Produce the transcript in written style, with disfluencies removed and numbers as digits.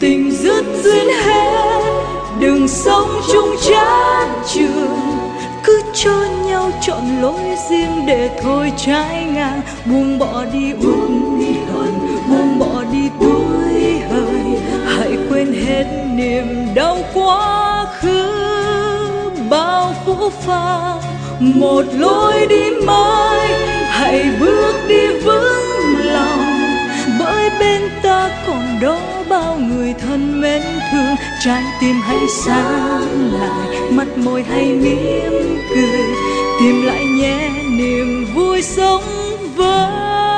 tình dứt duyên hết, đừng sống chung chán trường, cứ cho nhau chọn lối riêng để thôi trái ngang. Buông bỏ đi uất hận, buông bỏ đi tuổi hời, hãy quên hết niềm đau quá khứ. Bao phũ phàng một lối đi mới, hãy bước đi vững lòng, bởi bên ta còn đó bao người thân mến thương. Trái tim hãy sáng lại, mắt môi hãy mỉm cười, tìm lại nhé niềm vui sống với